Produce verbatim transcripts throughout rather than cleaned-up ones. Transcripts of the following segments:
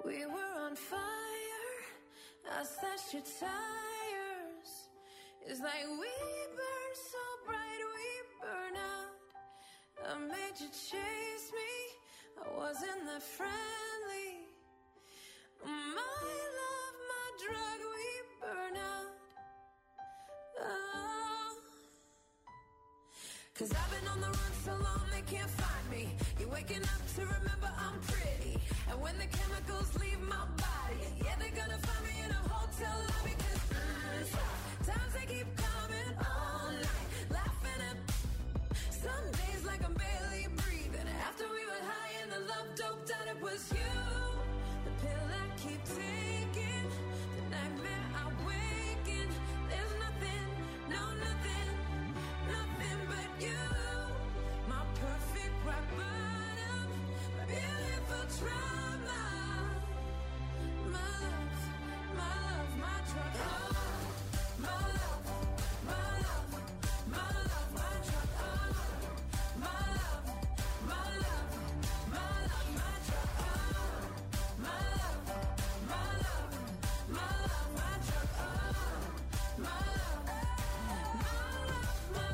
We were on fire, I slashed your tires. It's like we burn so bright, we burn out. I made you chase me, I wasn't that friendly. My love, my drug, we burn out. Oh. 'Cause I've been on the run so long they can't find me. You're waking up to remember I'm pretty. And when the chemicals leave my body, yeah, they're gonna find me in a hotel lobby. 'Cause mm, times they keep coming all night, laughing at some days like I'm barely breathing. After we were high and the love doped out, it was you. The pill I keep taking, the nightmare I wake in. There's nothing, no nothing, nothing but you. My perfect rock bottom, my beautiful trauma. My love, my love, my drug. Oh, my love, my love, my love, my drug. Oh, my love, my love, my love, my drug. Oh, my love, my love, my love, my drug. Oh, my love, my love, my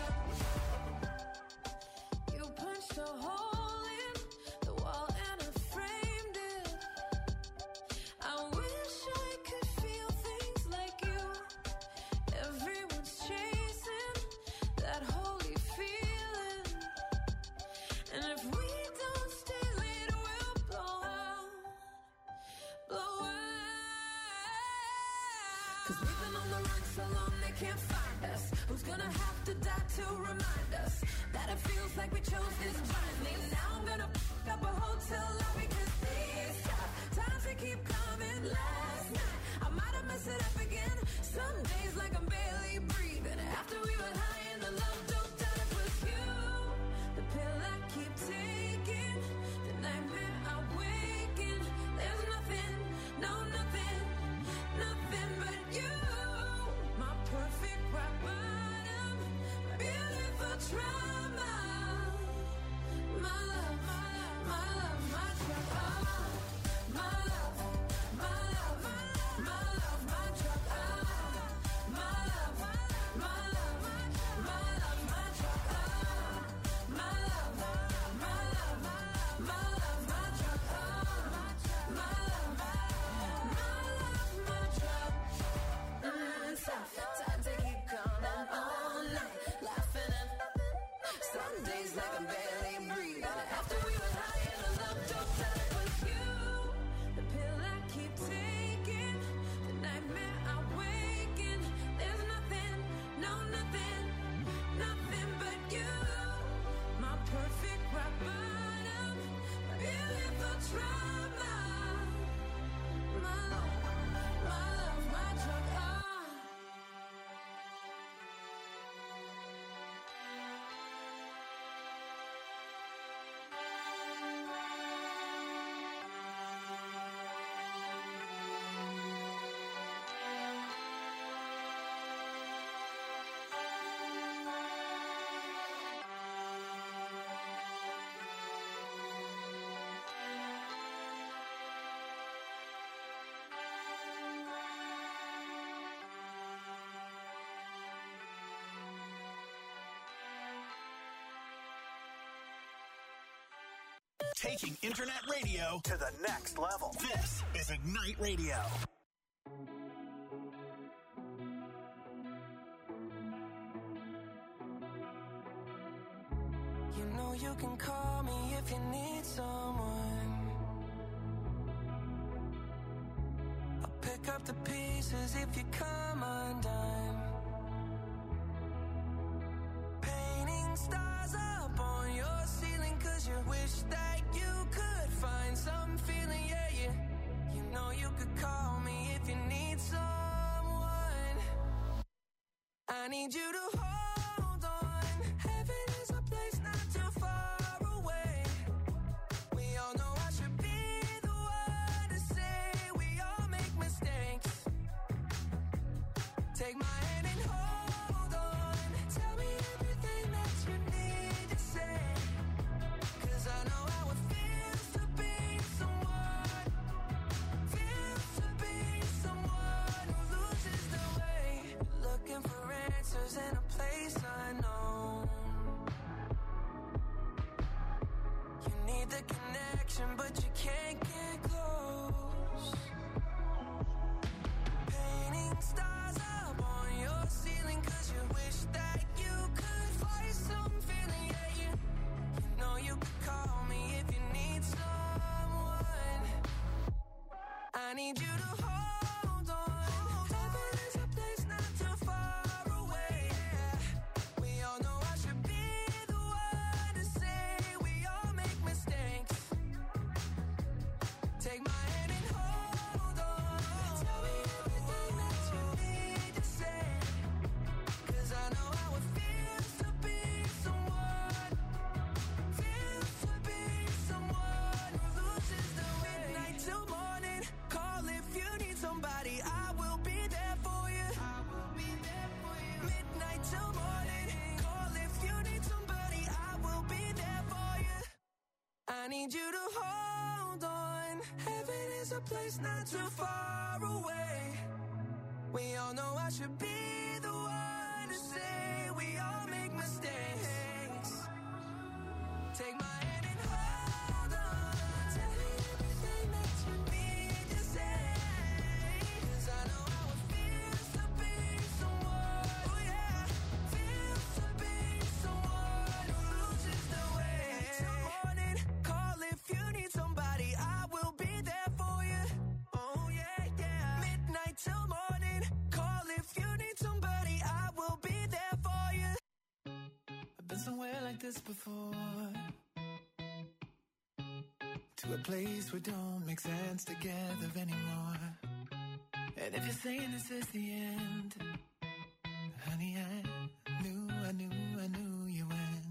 drug. You punched a hole in the wall and I framed it. I wish I could feel things like you. Everyone's chasing that holy feeling. And if we don't stay lit, we'll blow out, blow out. 'Cause we've been on the run so long they can't find us. Who's gonna have to die to remind us that it feels like we chose this blindly? Now I'm gonna f*** up a hotel lobby 'cause these tough times they keep coming. Last night I might have messed it up again. Some days like I'm barely breathing. After we were high and the love doped out, it was you. The pill I keep taking, the nightmare I wake in. There's nothing, no nothing, nothing but you. My perfect rock bottom, my beautiful trauma. My love, my love, my love, my drug. Oh, my love, my love, my love, my drug. Oh, my love, my love, my love, my drug. Oh, my love, my love, my love, my drug. Oh, my love, my love, my drug. Mm, tough times they keep coming all night, laughing at some days like I'm barely breathing. After we were high and the love doped out, it was you. The pill I keep taking, the nightmare I wake in. There's nothing, no nothing, nothing but you. My perfect rock bottom, my beautiful trauma. My love, my love, my drug. Oh. Taking internet radio to the next level. This is Ignite Radio. You know you can call me if you need someone. I'll pick up the pieces if you come undone. Painting stars up on your ceiling 'cause you wish that you could find some feeling, yeah, yeah. You know you could call me if you need someone. I need you to hold on. Heaven is a place not too far away. We all know I should be the one to say we all make mistakes. Take my hand and hold on. Tell me everything that you need to say. 'Cause I know how it feels to be someone need the connection, but you can't get close. Painting stars up on your ceiling, cause you wish that you could find some feeling. Yeah, you, you know you could call me if you need someone. I need you to hold on. Heaven is a place not too far away. We all know I should be the one to say we all make mistakes. Take my hand and hold on. Tell me everything that you need to say, cause I know how it feels to be someone, feels to be someone who loses the way. Midnight till morning, call if you need somebody, I will be there for you. I will be there for you. Midnight till morning, call if you need somebody, I will be there for you. I need you to hold on. Heaven is a place not too far away. We all know I should be the one to say we all make mistakes. Take my hand and hold on. Tell me everything that you need to say, cause I know how it feels to be someone, oh yeah, feels to be someone who loses the way. Till morning, call if you need somebody, I will be there for you. Oh yeah, yeah. Midnight till morning, call if you need somebody, I will be there for you. I've been somewhere like this before, to a place where don't make sense together anymore. And if you're saying this is the end, honey, I knew, I knew, I knew you when.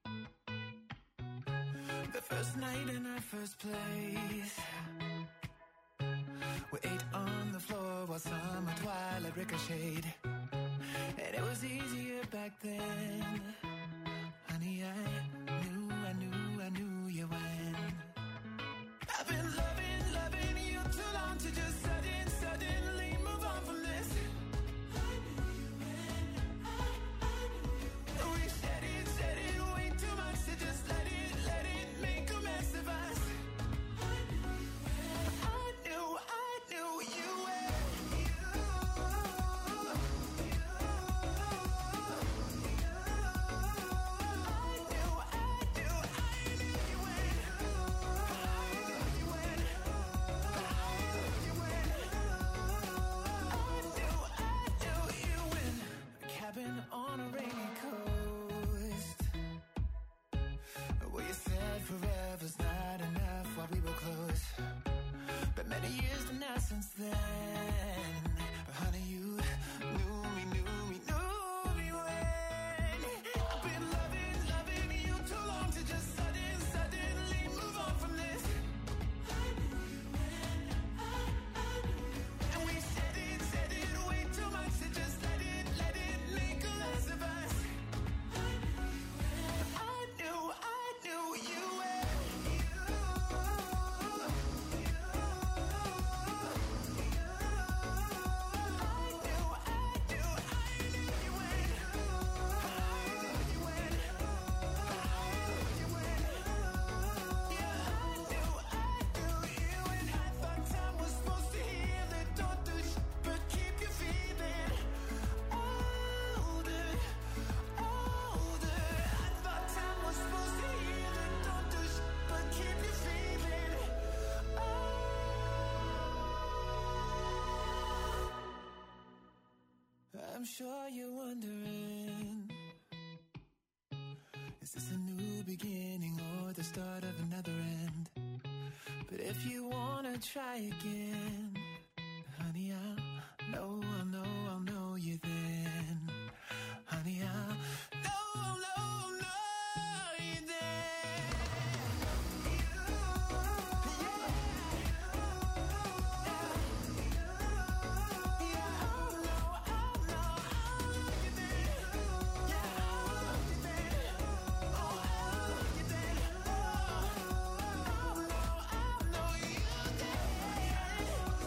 The first night in our first place, we ate on the floor while summer twilight ricocheted. And it was easier back then, honey, I knew, I knew, I knew you when. I've been loving, loving you too long to just sudden, suddenly move on from this. I knew you when, I, I knew you when. We said it, said it way too much to just let it, let it make a mess of us. I knew you when, I knew, I knew you when. You, you, you. I knew, I knew, I knew you when. On a rainy coast, where you said forever's not enough while we were close. But many years to now since then, but honey, you knew me, knew me, knew me when. I've been loving, loving you too long to just sudden, suddenly move on from this. I knew you when, I, I knew you when. And we said it, said it way too much to just let it, let it make a mess of us. I knew you when, I knew, I knew you when. You, you, you. I knew, I knew, I knew you when. I knew you when. I knew you when. Yeah, I knew, I knew you when. I thought time was supposed to heal it. Don't do sh- but keep you feeling older, older. I thought time was supposed to heal it. Don't do sh- but keep you feeling old. I'm sure you're wondering, is this a new beginning or the start of another end? But if you wanna try again, honey, I'll know, I'll know, I'll know you then. Honey, I'll know, I'll know, I'll know you then. You, yeah, yeah, I'll know, I'll know, I'll know you then. Yeah, I'll know you then. Oh, I'll know you then. Oh, I'll know, I'll know you then.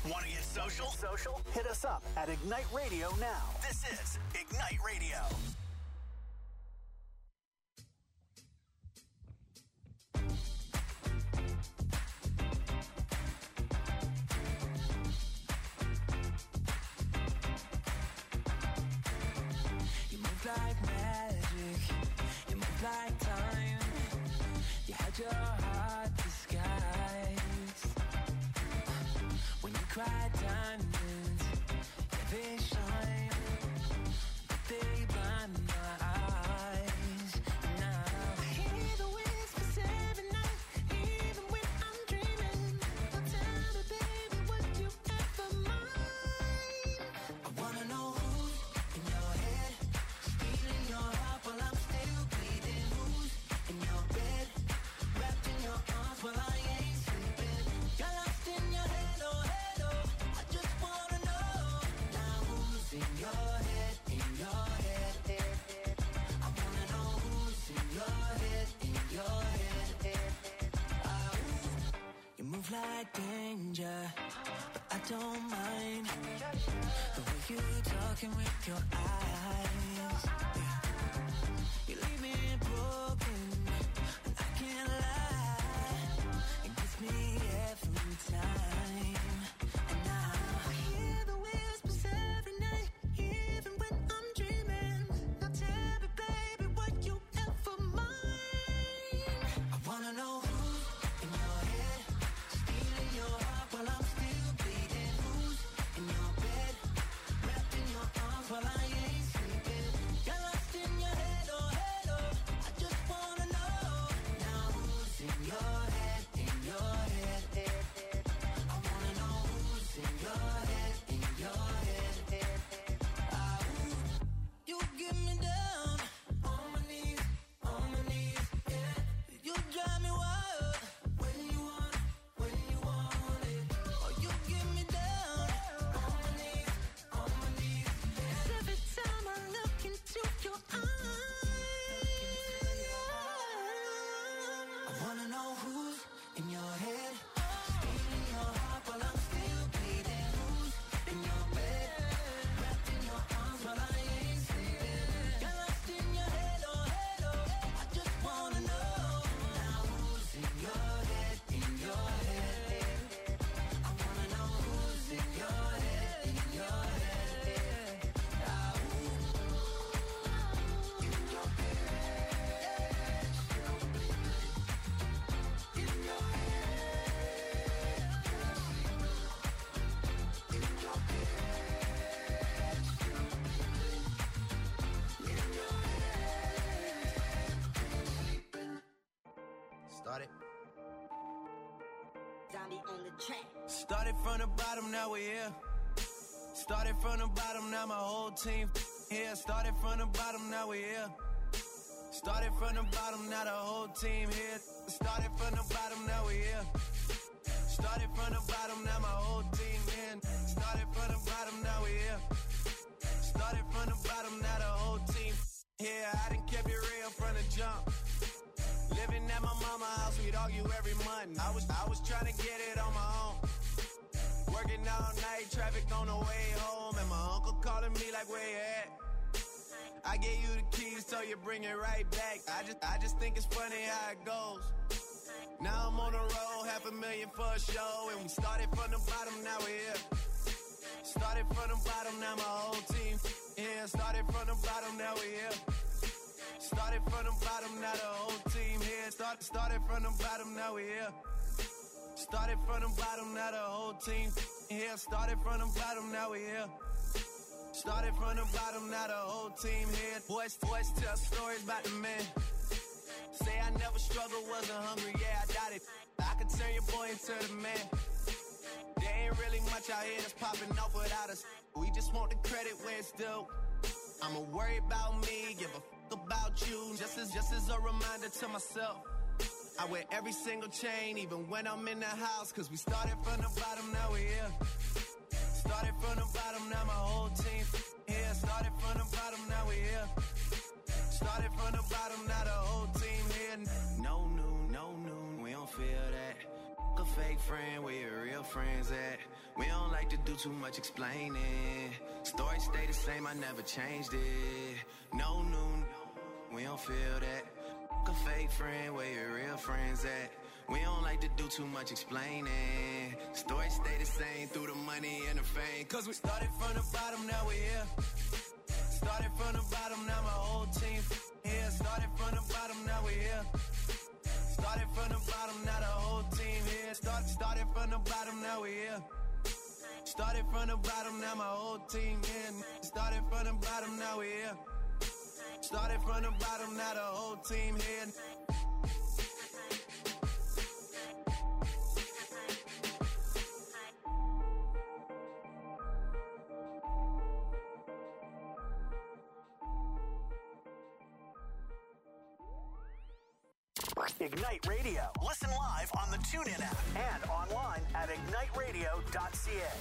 Want to get social? Social? Hit us up at Ignite Radio now. This is Ignite Radio. You move like magic, you move like time. You had your heart disguised. When you cry diamonds, yeah, they shine, but they blind my eyes. Now I hear the whispers every night, even when I'm dreaming. Now tell me, baby, would you ever mind? I wanna know who's in your head, stealing your heart while I'm still bleeding. Who's in your bed, wrapped in your arms while I ain't sleeping. You're lost in your head, oh head, oh. I just wanna know now who's in your head, in your head, head, head. I wanna know who's in your head, in your head, head, head. Ah, ooh. You move like danger, but I don't mind the way you talking with your eyes. Yeah. You leave me broken, and I can't lie. It gets me every time. And now I hear the whispers every night, even when I'm dreaming. Now tell me, baby, would you ever mind? I wanna know who's in your head, stealing your heart while I'm still bleeding. Who's in your bed, wrapped in your arms while I ain't sleeping. You're lost in your head, oh head, oh. I just wanna know now who's in your head, in your head, head, head. I wanna know who's in your head, in your head, head, head. Ah, ooh. You get me down on my knees, on my knees, yeah. You drive me wild when you want, when you want it. Oh, you get me down on my knees, on my knees, yeah. Every time I look into your eyes, I wanna know who's in your head, stealing your heart while I'm still bleeding. Who's in your bed, wrapped in your arms while I ain't sleeping. You're lost in your head, oh head, oh. I just wanna know now who's in your head, in your head, head, head. I wanna know who's in your head, in your head, head. Ah, ooh. In your head, in your Started. Zombie on the track. Started from the bottom, now we're here. Started from the bottom, now my whole team here. Started from the bottom, now we're here. Started from the bottom, now the whole team here. Started from the bottom, now we're here. Started from the bottom, now my whole team in. Started from the bottom, now we're here. Started from the bottom, now the whole team here. I done kept it real from the jump. Living at my mama's house, we'd argue every month. I was I was trying to get it on my own. Working all night, traffic on the way home, and my uncle calling me like, where you at? I gave you the keys, so you bring it right back. I just I just think it's funny how it goes. Now I'm on the road, half a million for a show, and we started from the bottom, now we're here. Started from the bottom, now my whole team here. Started from the bottom, now we're here. Started from the bottom, now the whole team here. Start, started from the bottom, now we here. Started from the bottom, now the whole team here. Started from the bottom, now we here. Started from the bottom, now the whole team here. Boys, boys tell stories about the men. Say I never struggled, wasn't hungry, yeah, I doubt it. I could turn your boy into the man. There ain't really much out here that's popping off without us. We just want the credit where it's due. I'ma worry about me, give a fuck about you. Just as, just as a reminder to myself. I wear every single chain, even when I'm in the house. Cause we started from the bottom, now we're here. Started from the bottom, now my whole team here. Started from the bottom, now we're here. Started from the bottom, now the whole team here. No noon, no noon, we don't feel that. A fake friend, where your real friends at? We don't like to do too much explaining. Story stay the same, I never changed it. No new, we don't feel that. A fake friend, where your real friends at? We don't like to do too much explaining. Story stay the same through the money and the fame. Cause we started from the bottom, now we here. Started from the bottom, now my whole team here. Started from the bottom, now we here. Started from the bottom, now the whole team here. Start, started from the bottom, now we here. Started from the bottom, now my whole team here. Started from the bottom, now we here. Started from the bottom, now the whole team here. Ignite Radio. Listen live on the TuneIn app and online at ignite radio dot c a.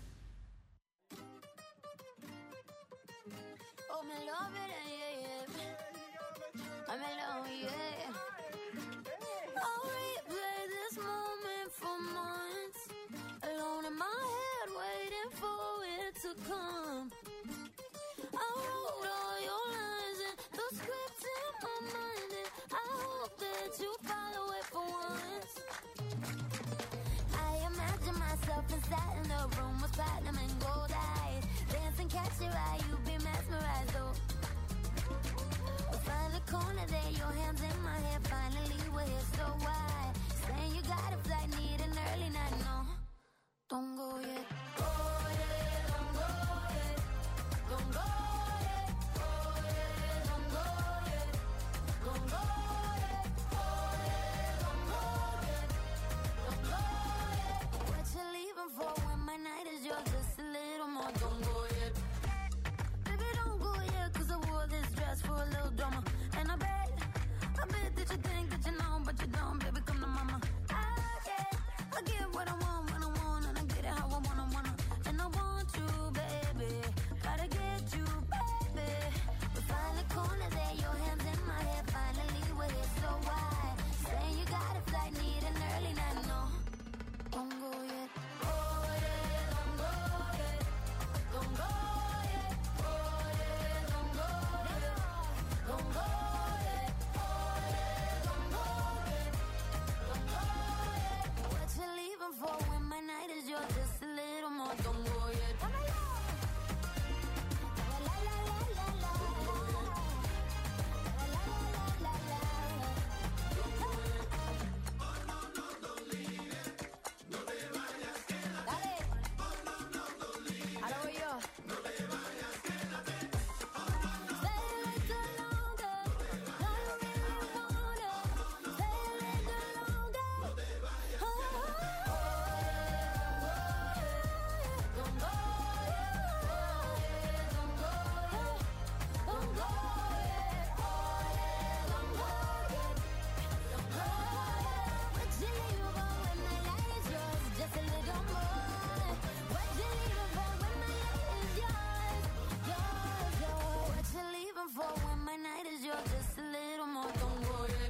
Oh, me love it, yeah, yeah. I'm alone, yeah. I'll replay this moment for months. Alone in my head, waiting for it to come. I wrote all your lines and the script in my mind, and I hope that you follow it for once. I imagine myself inside in the room with platinum and gold eyes. Dance and catch your eye, you be mesmerized, though. We'll find the corner there, your hands in my hair. Finally, we're here, so why? Saying you got a flight, need an early night, no. Don't go yet. Go yet, don't go yet. Don't go yet. Go yet, don't go yet. Don't go yet. Go yet, don't go yet. Don't go yet. What you leaving for when my night is yours? Just a little more. Don't go yet. Baby, don't go yet, cause I wore this dress for a little drama. And I bet, I bet that you think that you know, but you don't. Baby, come to mama. I get, I get what I want when I want, and I get it how I wanna, wanna. And I want you, baby. Gotta get you, baby. We find the corner there, your hands in my hair. Finally, we're here, so why? Saying you got a flight, need an early night, no. Don't go yet. Go yet, don't go yet. Don't go yet. Go yet, don't go yet. Don't go yet. Go yet, don't go yet. Don't go yet. What you leaving for when my night is yours? Just a little more. Don't go yet. La la la la la la. La la la la Dale. Ahora voy yo. Stay a little longer. Do you really wanna? Stay a little longer. Oh, don't go yet. Don't go yet. Don't go yet. Don't go yet. Don't go yet. What you leaving for when my light is yours? Just a little more. What you leaving for when my light is yours? Yours, yours. What you leaving for when my night is yours? Just a little more. Don't go yet.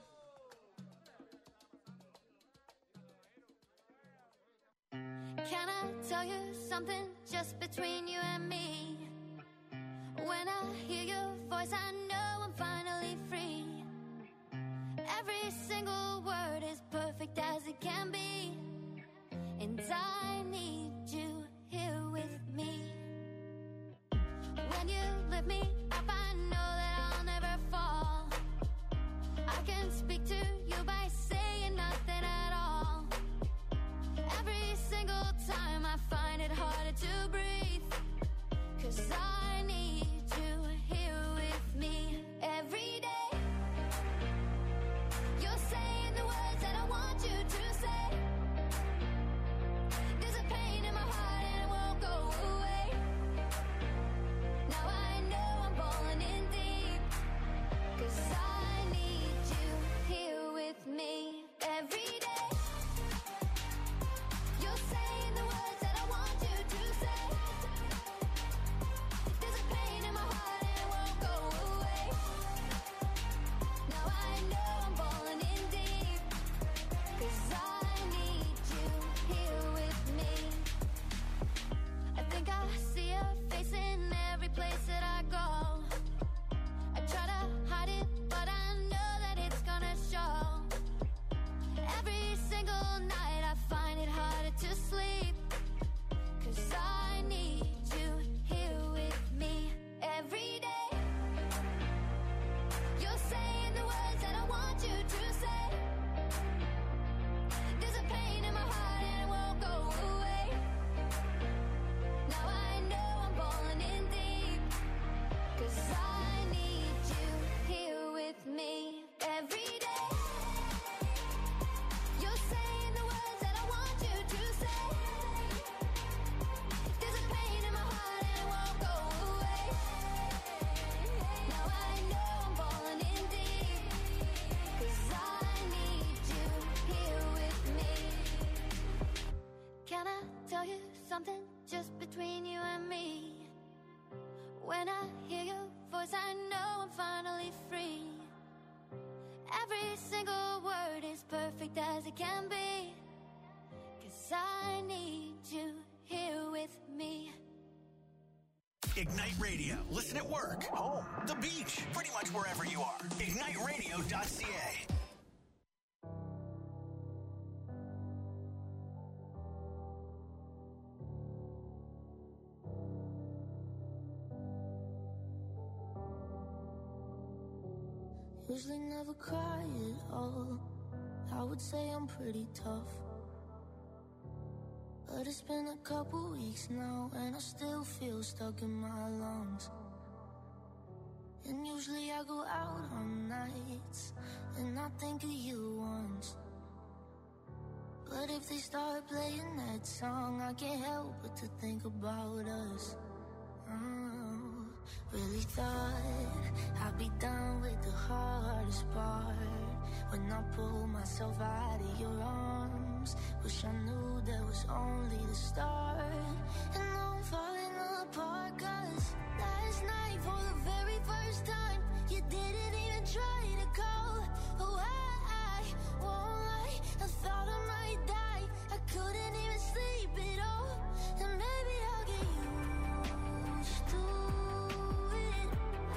Can I tell you something just between you and me? When I hear your voice, I know I'm finally free. Every single word is perfect as it can be. And I need you here with me. When you lift me up, I know that I'll never fall. I can speak to you by saying nothing at all. Every single time I find it harder to breathe, 'cause I need you here with me every day. You're saying the words that I want you to say. There's a pain in my heart and it won't go away. Now I know I'm falling in deep, 'cause I need you here with me every day. You're saying the words that I want you to say. There's a pain in face in every place that I go. I try to hide it, but I know that it's gonna show. Every single night I find it harder to sleep, 'cause I need you here with me every day. You're saying the words that I want you to say. There's a pain in my heart and it won't go away. Now I know I'm falling in deep, 'cause I need you here with me every day. You're saying the words that I want you to say. There's a pain in my heart and it won't go away. Now I know I'm falling in deep, 'cause I need you here with me. Can I tell you something just between you and me? When I hear your voice, I know I'm finally free. Every single word is perfect as it can be, 'cause I need you here with me. Ignite Radio. Listen at work, home, the beach, pretty much wherever you are. ignite radio dot c a. Usually never cry at all. I would say I'm pretty tough, but it's been a couple weeks now and I still feel stuck in my lungs. And usually I go out on nights and I think of you once, but if they start playing that song, I can't help but to think about us. Oh, really thought I'd be done with the hardest part when I pulled myself out of your arms. Wish I knew that was only the start. And now I'm falling apart, 'cause last night for the very first time you didn't even try to call. Oh, I, I won't lie, I thought I might die. I couldn't even sleep at all. And maybe I'll get used to it,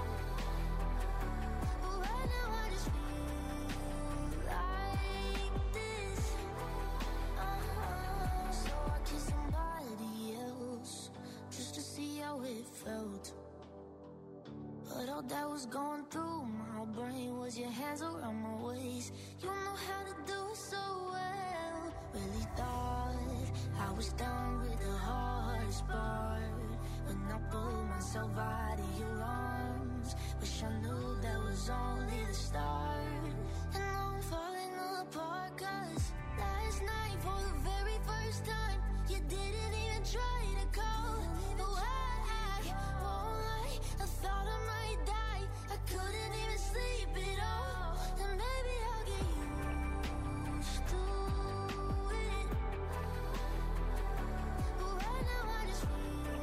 but right now I just feel like this. Uh-huh. So I kissed somebody else just to see how it felt, but all that was going through my brain was your hands around my waist. You know how to do it so well. Really thought I was done with the hardest part when I pulled myself out of your arms. Wish I knew that was only the start. And now I'm falling apart, 'cause last night for the very first time you didn't even try to call. Oh, I, I won't lie, I thought I might die. I couldn't even sleep at all. And maybe I'll get used to it, but right now I just feel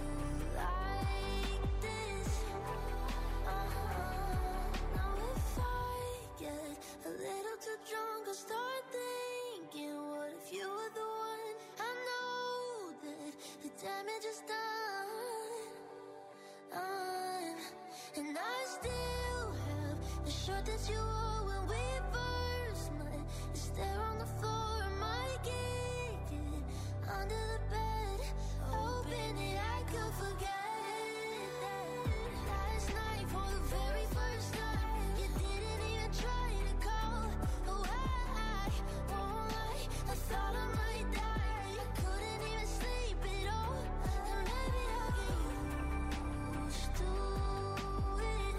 like this. Uh-huh. Now if I get a little too drunk, I'll start thinking, what if you were the one? I know that the damage is done, done. And I still have the shirt that you wore when we first met. It's there on the floor, I might kick it under the bed, hoping that I could forget that last night for the very first time you didn't even try to call. Oh, I, I won't lie, I thought I might die. I couldn't even sleep at all. And maybe I'll get used to it,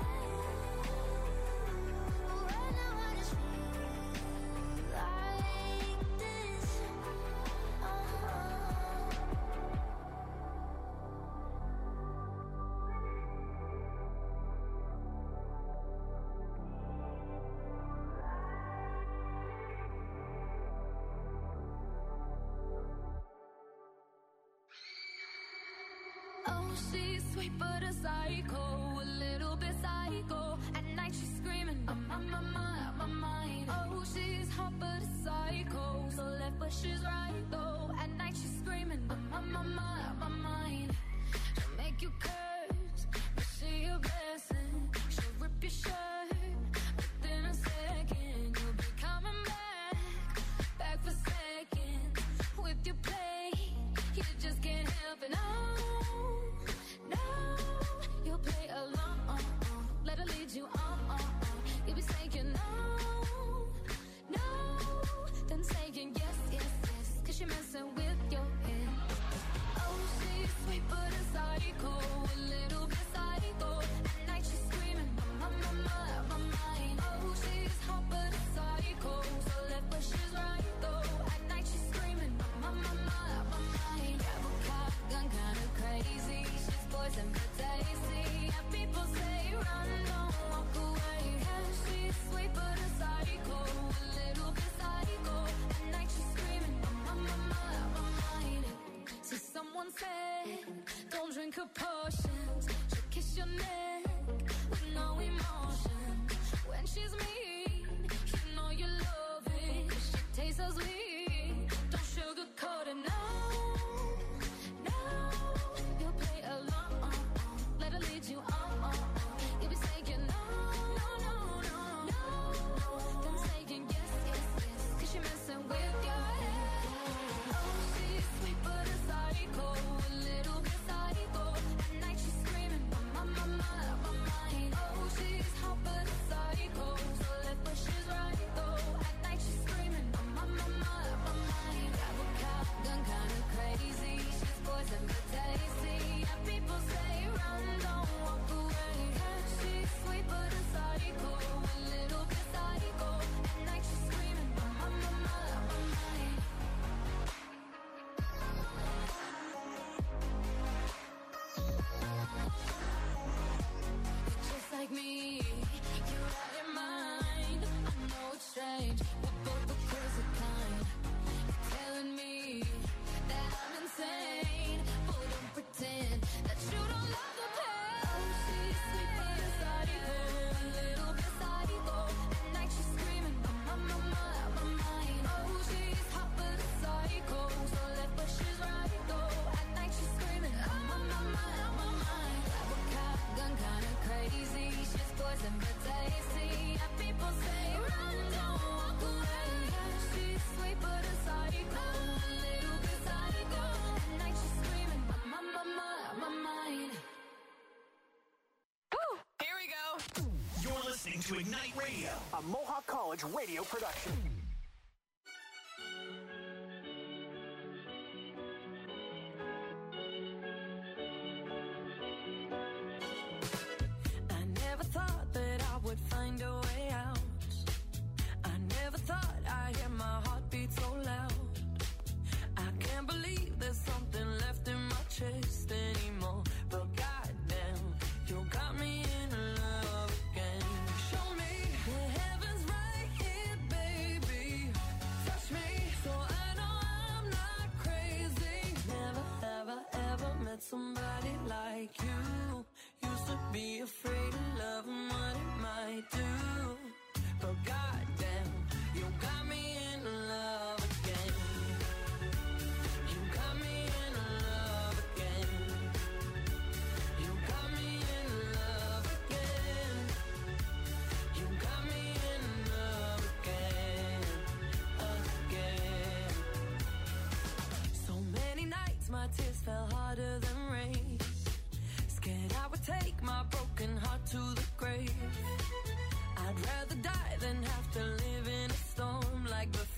but right now I just feel like this. Uh-huh. Oh, she's sweet but a psycho, a little bit psycho. At night she's screaming, I'm on my mind, my mind. Oh, she's hot but a psycho, so left but she's right though. At night she's screaming, I'm on my mind, my mind. She'll make you drink her potions. She'll kiss your neck with no emotion. When she's mean, you know you love it. 'Cause she tastes so sweet. Don't sugarcoat it, no, no. You'll play along, let her lead you on. You'll be saying no, no, no, no, no. Then saying yes, yes, yes. 'Cause she messing with your head. Oh, she's sweet but a psycho, a little bit psycho. At night she's screaming, my, my, my, my mind. Oh, she's hot but a psycho, so left but she's right though. At night she's screaming, my, my, my, my mind. Grab a cop gun, kinda crazy. She's poison but tasty. Yeah, people say run, don't walk away. Yeah, she's sweet but a psycho, a little bit psycho. At night she's screaming, my, my, my, my, my mind. Just like me, you're out your mind. I know it's strange, we're both the crazy kind. You're telling me that I'm insane, but don't pretend that you don't love the pain. Oh, she's sweet but a psycho, a little bit psycho. At night she's screaming, my, my, my, my, my mind. Oh, she's hot but a psycho, so left but she's right though. At night she's screaming, my, my, my, my, my mind. Grab a cop gun, kinda crazy. She's poison but tasty. Yeah, people say run, don't walk away. Yeah, she's sweet but a psycho, a little bit psycho. At night she's screaming, my, my, my, my, my mind. Here we go. You're listening to Ignite Radio, a Mohawk College radio production. I never thought that I would find a way out. I never thought I'd hear my heartbeat so loud. I can't believe there's something left in my chest anymore. But goddamn, you got me in love again. Show me the heavens right here, baby. Touch me so I know I'm not crazy. Never, ever, ever met somebody like you. Used to be afraid of love and what it might do. But goddamn, you got me in love again. You got me in love again. You got me in love again. You got me in love again, again. So many nights my tears fell harder than rain. Scared I would take my broken heart to the grave. I'd rather die than have to live in a storm like before.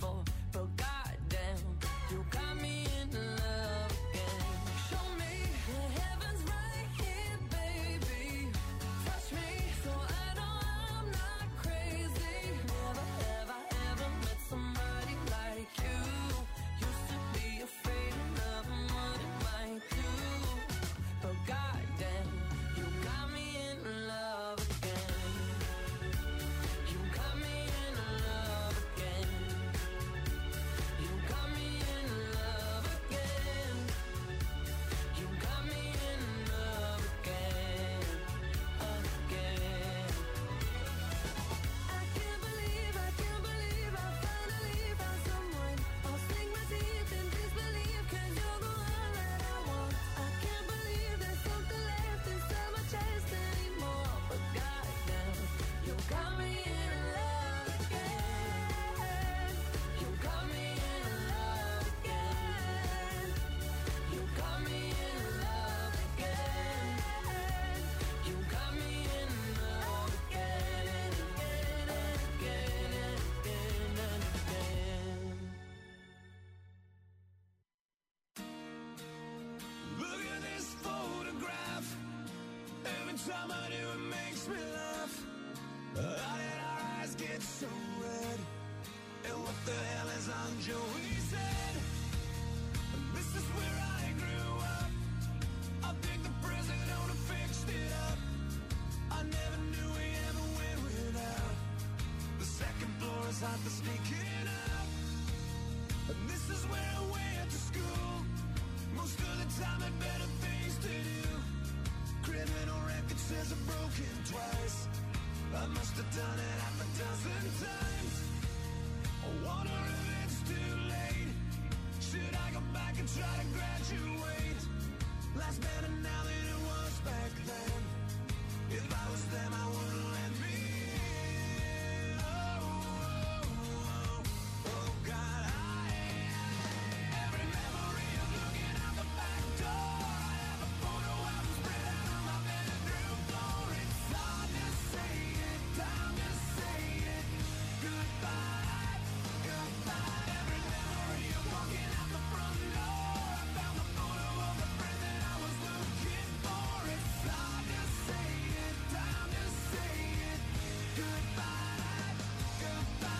have broken twice. I must have done it half a dozen times. I wonder if it's too late. Should I go back and try to graduate? Life's better now than it was back then. If I was them, I wouldn't let me in. Oh, oh, oh, oh God, I, every memory of looking out the back door. I have a photo album spread out on my bedroom floor. It's hard to say it, time to say it. Goodbye, goodbye. Every memory of walking out the front door. I found the photo of the friend that I was looking for. It's hard to say it, time to say it. Goodbye, goodbye.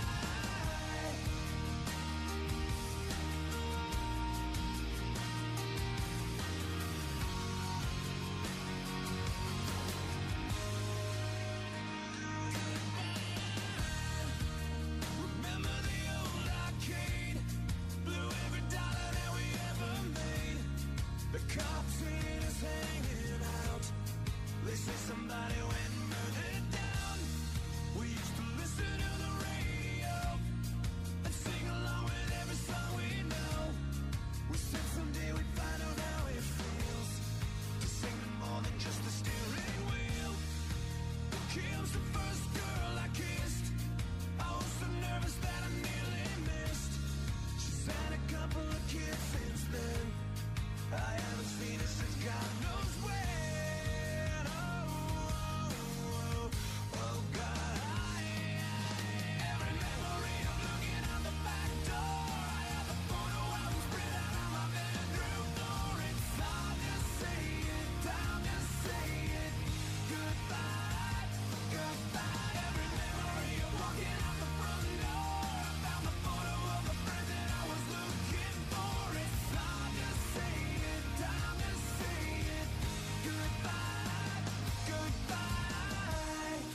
Remember the old arcade? Blew every dollar that we ever made. The cops seen us hanging out. They say somebody went and burned it down. We used to listen to the radio and sing along with every song we know. We said someday we'd find out how it feels to sing to more than just the steering wheel. Kim's the first girl I kissed. I was so nervous that I nearly missed. She's had a couple of kids since then. I haven't seen her since God knows when. Oh, oh, oh, oh God, I, every memory of looking out the back door. I have a photo album spread out on my bedroom floor. It's hard to say it, time to say it. Goodbye, goodbye. Every memory of walking out the front door. I found the photo of a friend that I was looking for. It's hard to say it, time to say it. Goodbye, goodbye.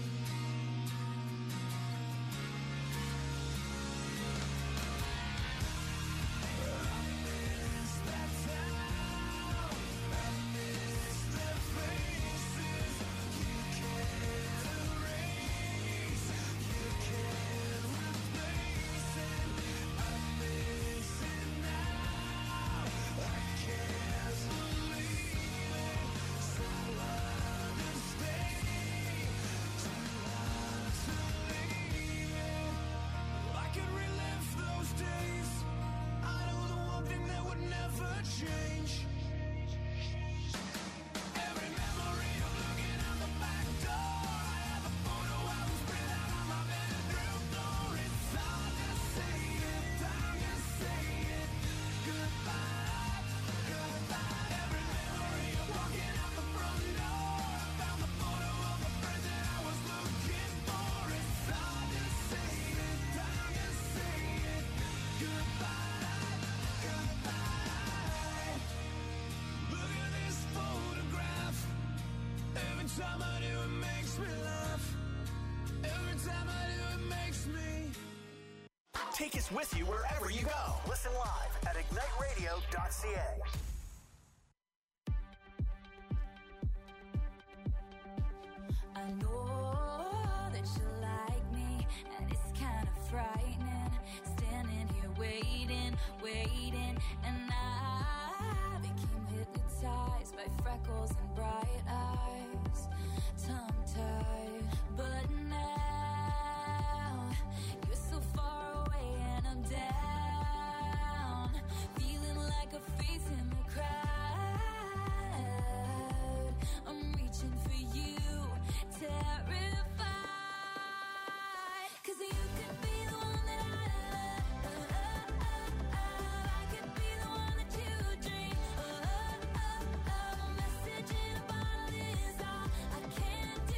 I miss that town. I miss the faces you can't erase. You can't replace it. I miss it now. I can't believe it. So hard to stay, too hard to leave it. I could relive those days. I know the one thing that would never change. Every memory of looking out the back door. I have a photo album spread out on my bedroom floor. It's hard to say it, time to say it. Goodbye, goodbye. Every memory of walking out the front door. I found the photo of a friend that I was looking for. It's hard to say it, time to say it. Goodbye, goodbye. Look at this photograph. Every time I do it makes me laugh. Every time I do it makes me. Take us with you wherever you go. Listen live at ignite radio dot c a. I know that you like me, and it's kind of frightening. Standing here waiting, waiting, and I became hypnotized by freckles and bright eyes, tongue-tied. But now you're so far away and I'm down, feeling like a face in the crowd. I'm reaching for you, terrified, 'cause you could be the one that I love. I could be the one that you dream. A message in a bottle is all I can do.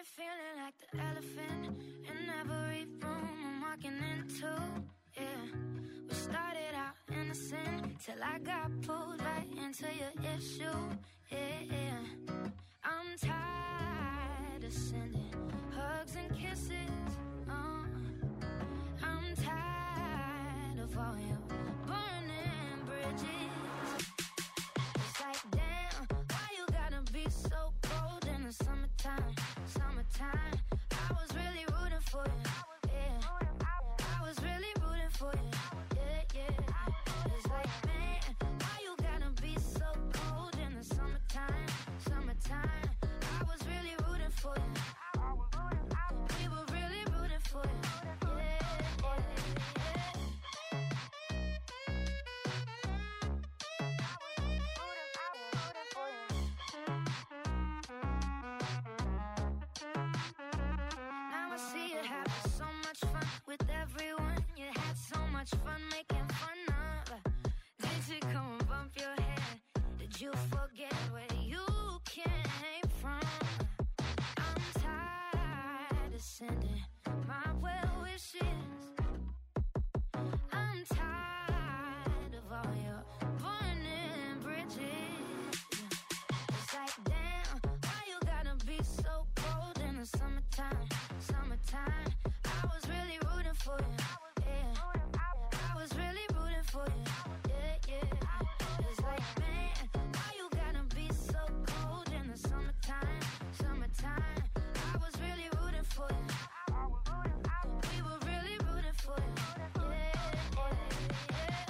me feeling like the elephant in every room I'm walking into. Yeah, we started out innocent till I got pulled right into your issue. Yeah, yeah. I'm tired of sending hugs and kisses. Uh, I'm tired of all your burning bridges. It's like, damn, why you gotta be so cold in the summertime? Summertime, I was really rooting for you. Yeah, I was really rooting for you. Yeah, yeah. It's like, man, why you gotta be so cold in the summertime? Summertime, I was really rooting for you. We were really rooting for you. Yeah, yeah, yeah. Now I see you having so much fun with everyone. You had so much fun making fun of. Did you come and bump your head? Did you forget where you came from? I'm tired of sending my well wishes. I'm tired of all your burning bridges. It's like, damn, why you gotta be so cold in the summertime? Summertime, I was really rooting for you. Yeah, I was really rooting for you. Yeah, yeah. It's like, man, why you gotta be so cold in the summertime? Summertime, I was really rooting for you. We were really rooting for you. Yeah, yeah, yeah.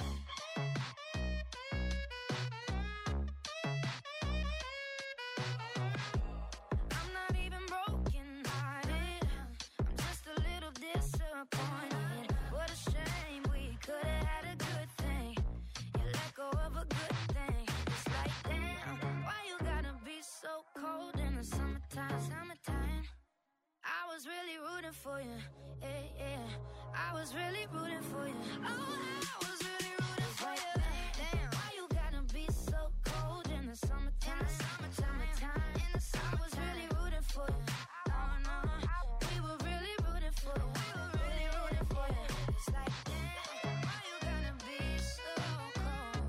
I'm not even broken hearted. I'm just a little disappointed. What a shame, we could have had a good thing. You let go of a good thing. It's like, damn, why you gotta be so cold in the summertime? Summertime, I was really rooting for you. Yeah, yeah. I was really rooting for you. Oh, I was really rooting for you. Damn, why you gotta be so cold in the summertime? Summertime, in the summer, I was really rooting for you. Oh no, we were really rooting for you. We were really rooting for you. It's like, damn, why you gotta be so cold?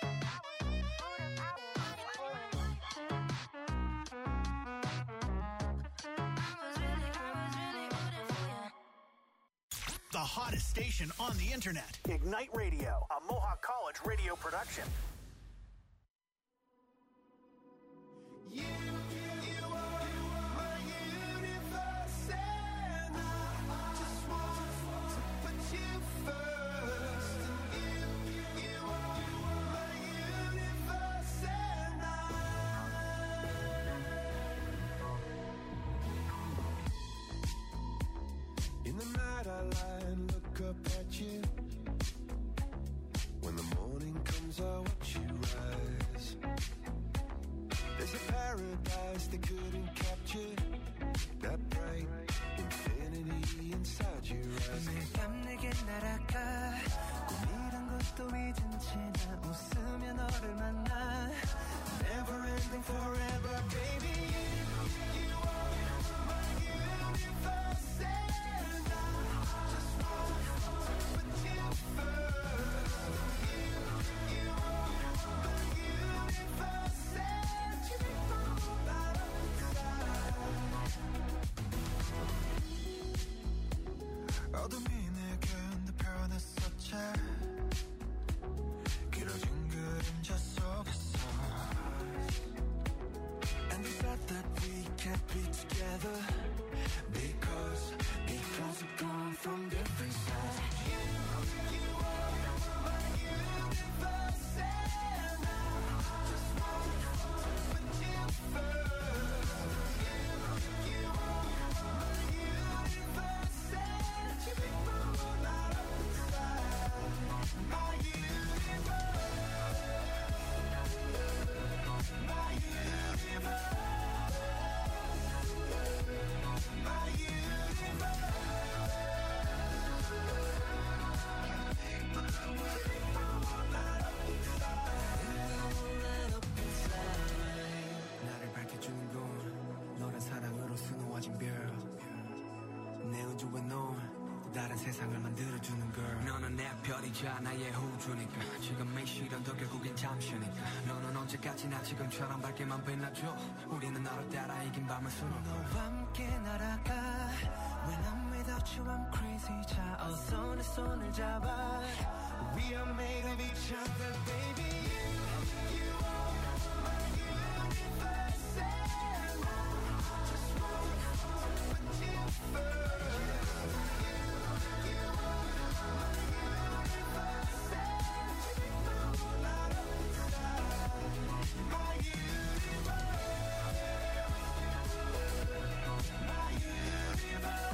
I was really, I was really rooting for you. The hottest station on the internet. Ignite Radio, a Mohawk College radio production. You, you are my universe, and I just want to put you first. You, you are my universe, and I. In the night I lie and look up at you. When the morning comes I watch you rise. There's a paradise they couldn't capture. That bright infinity inside your eyes. 매일 밤 내게 날아가 꿈이란 것도 잊은 채 나 웃으며 너를 만나 Never ending forever, baby. You, you are my universe, and I just want to put you first. You, you are my universe, and you make my whole life inside. 다른 세상을 만들어주는 girl. 너는 내 별이자 나의 호주니까 지금 이 시련도 결국엔 잠시니까 너는 언제까지나 지금처럼 밝게만 빛나줘. 우리는 너를 따라 이긴 밤을 수놓고 너와 함께 날아가. When I'm without you I'm crazy. 자 어서 내 손을 잡아. We are made of each other baby. You, you are my universe and I just want to put you first. You, you are my universe and you know not inside. My universe. My universe.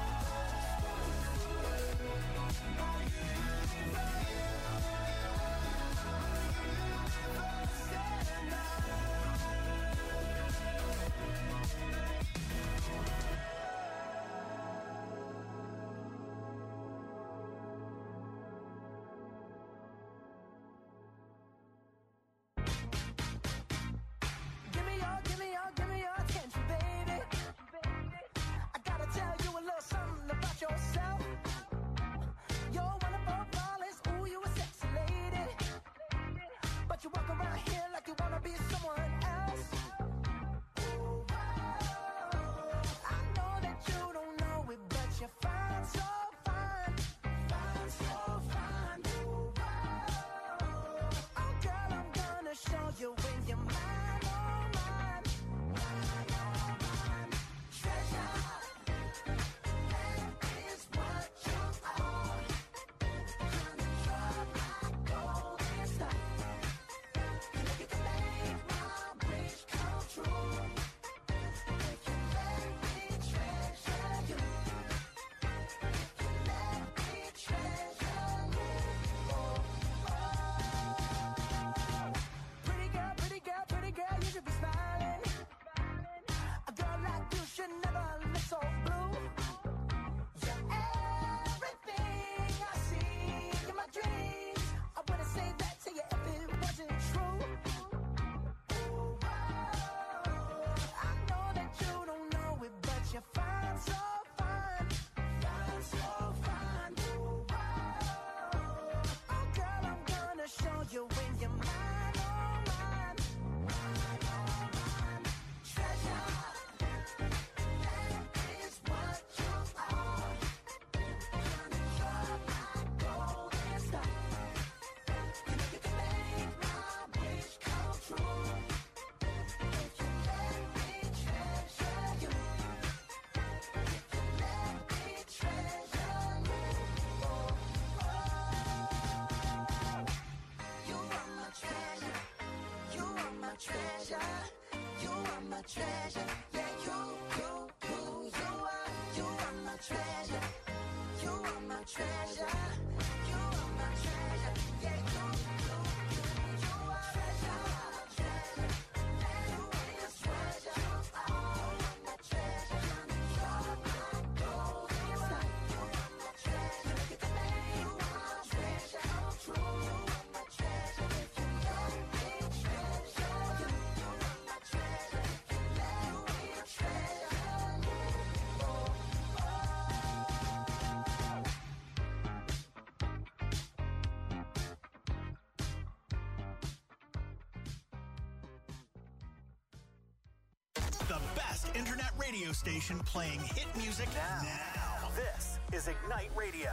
Treasure, yeah, you, you, you, you are, you are my treasure. You are my treasure. You are my treasure. Yeah, you, you, you, you are treasure, treasure. You are my treasure. You are my treasure. You are my golden sun. You are my treasure. You can make my treasure come true. You are my treasure. If you let me treasure you, you are my treasure. The best internet radio station playing hit music now. now. This is Ignite Radio.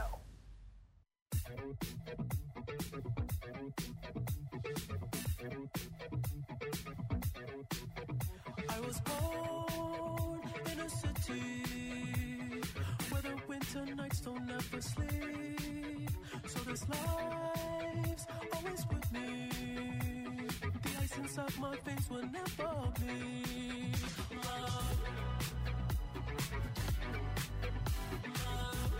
I was born in a city where the winter nights don't ever sleep. So this life's always with me. The ice inside my veins will never bleed. Love. Love.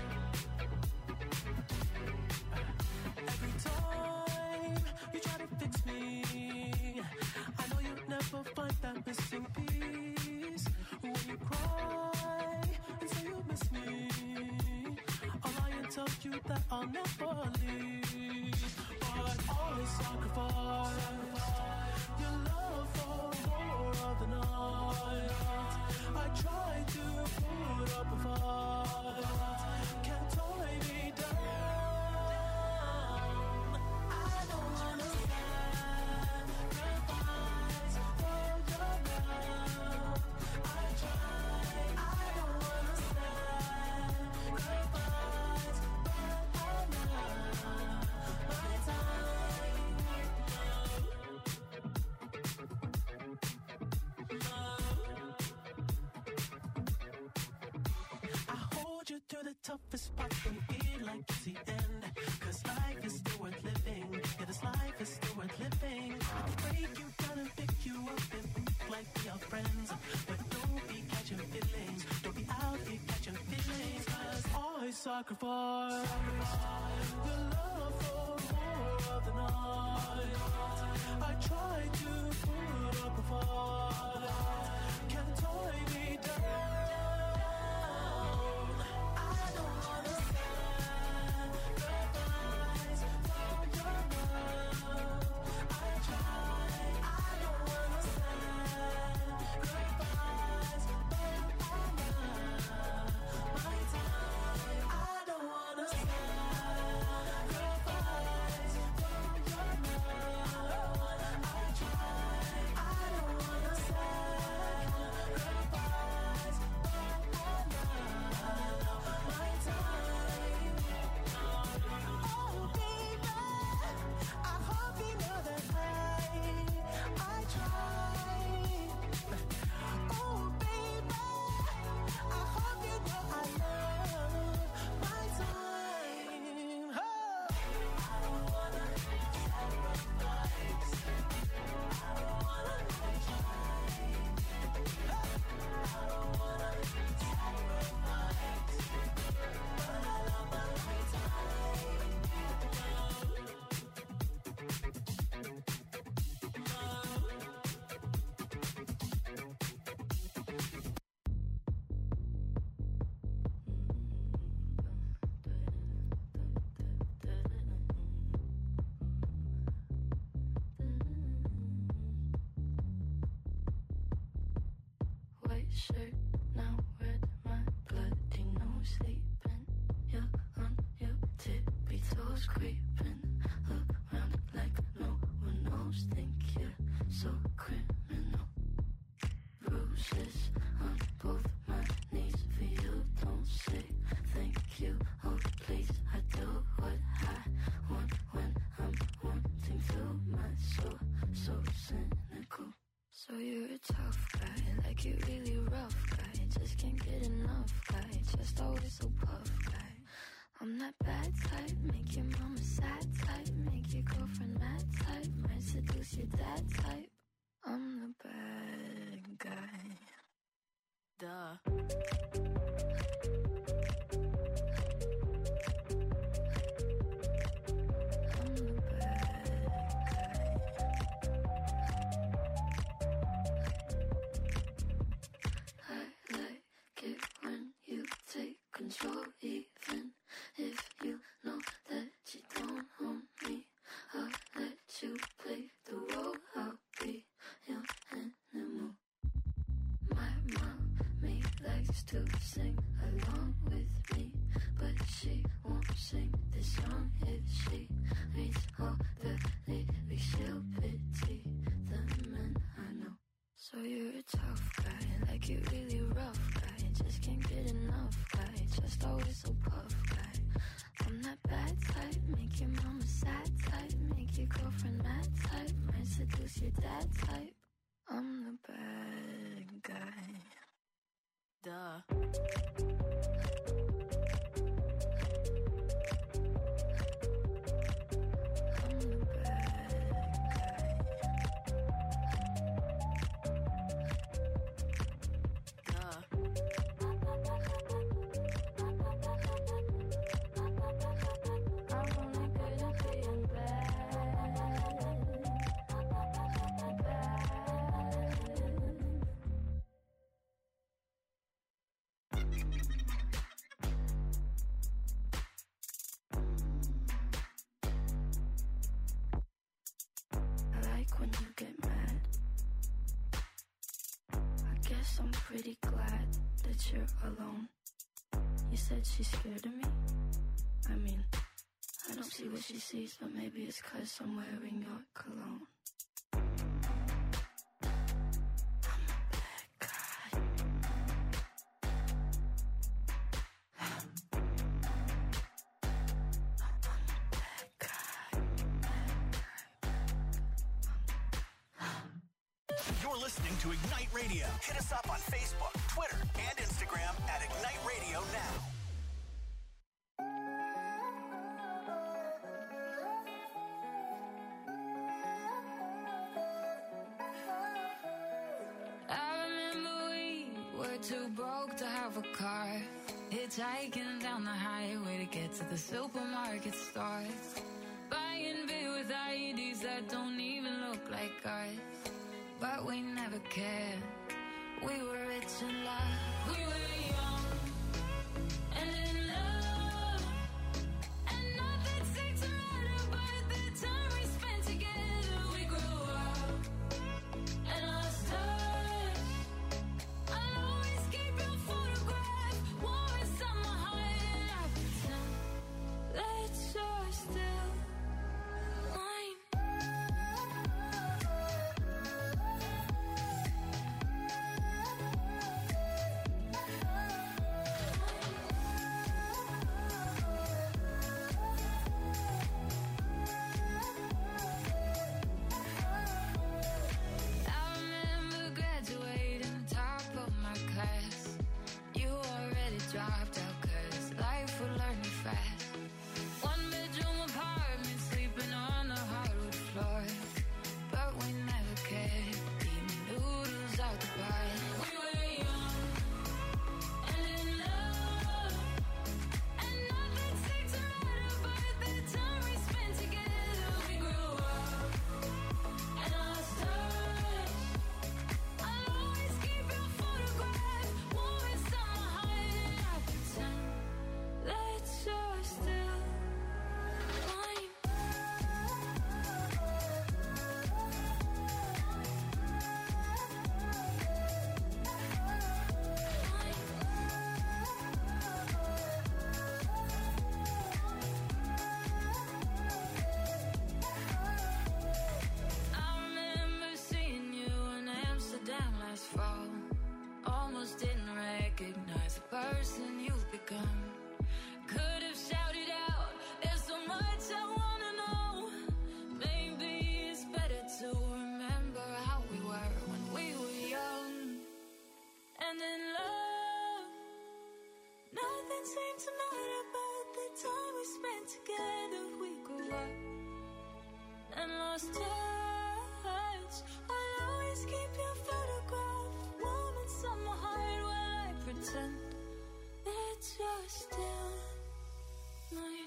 Every time you try to fix me, I know you'll never find that missing piece. When you cry and say you miss me, I'll lie and tell you that I'll never leave. But always sacrifice your love for more of the night. I try to put up a fight, can't hide the toughest part can be like it's the end. Cause life is still worth living. Yeah, this life is still worth living. I can break you down and pick you up and think like we are friends. But don't be catching feelings. Don't be out here catching feelings. Cause I sacrifice the love for more of the night. I try to put up a fight. Can't tie me down. Shirt now red, my bloody nose sleeping. You're on your tippy toes, creeping around like no one knows. Think you're so criminal. Bruises on both my knees for you. Don't say thank you, oh please. I do what I want when I'm wanting to. My soul so cynical. So you're a tough guy, like you really rough guy. Just can't get enough guy, just always so puff guy. I'm that bad type, make your mama sad type, make your girlfriend mad type, might seduce your dad type. I'm the bad guy. Duh. Control, even if you know that you don't own me. I'll let you play the role. I'll be your animal. My mommy likes to sing along with me, but she won't sing this song if she reads all the lyrics. She'll pity the men I know. So you're a tough guy, like you really rough guy. Just can't get enough guy, just always so puff guy. I'm that bad type, make your mama sad type, make your girlfriend mad type, might seduce your dad type. I'm the bad guy. Duh. I'm pretty glad that you're alone. You said she's scared of me? I mean, I don't see what she sees, but maybe it's 'cause I'm wearing your cologne. Listening to Ignite Radio. Hit us up on Facebook, Twitter, and Instagram at Ignite Radio Now. of a car, hitchhiking down the highway to get to the supermarket stores, buying beer with I E Ds that don't even look like ours. But we never cared. We were rich in love. We were young and in love, and nothing seemed to matter but the time we spent together. We grew up and lost touch. I'll always keep your photograph warm inside my heart, and I pretend that you're still mine. I remember graduating top of my class. You already dropped out 'cause life would learn you fast. One bedroom apartment, sleeping on the hardwood floor. But we never cared. Eating noodles out the bar. We were young and in love, and nothing seemed to matter but the time we spent together. We grew up and lost touch. I'll always keep your photograph warm inside my heart, and I pretend that you're still mine. I remember seeing you in Amsterdam last fall. Almost didn't recognize the person you've become. Could have shouted out, there's so much I wanna know. Maybe it's better to remember how we were when we were young and in love. Nothing seemed to matter but the time we spent together. We grew up and lost touch. I'll always keep your photograph warm inside my heart while I pretend that you're still mine.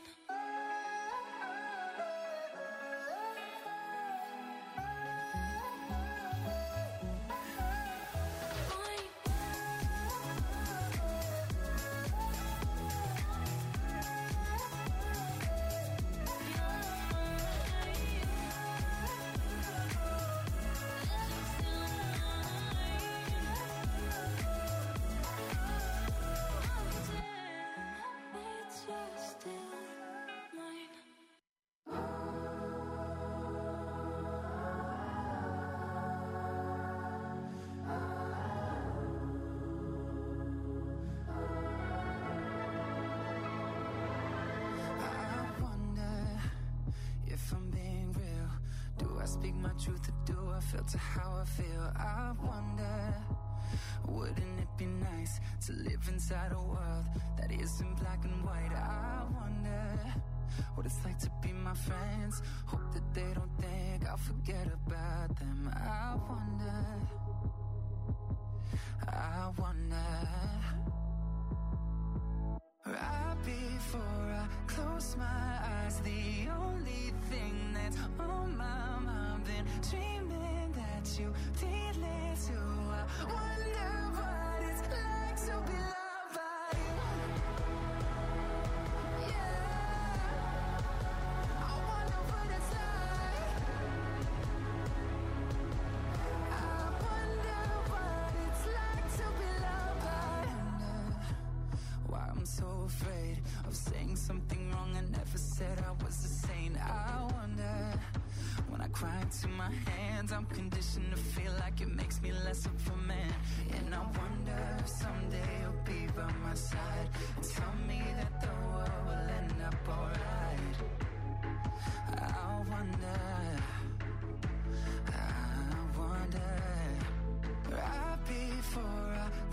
I wonder if I'm being real. Do I speak my truth or do I filter how I feel? I wonder, wouldn't it be nice to live inside a world that isn't black and white? I wonder what it's like to be my friends. Hope that they don't think I'll forget about them. I wonder, I wonder. Right before I close my eyes, the only thing that's on my mind, been dreaming that you feel it too. I wonder what it's like to be loved by you. Yeah, I wonder what it's like. I wonder what it's like to be loved by you. Why I'm so afraid of saying something wrong. I never said I was a saint. I wonder, when I cry into my hands, I'm conditioned to feel like it makes me less of a man. And I wonder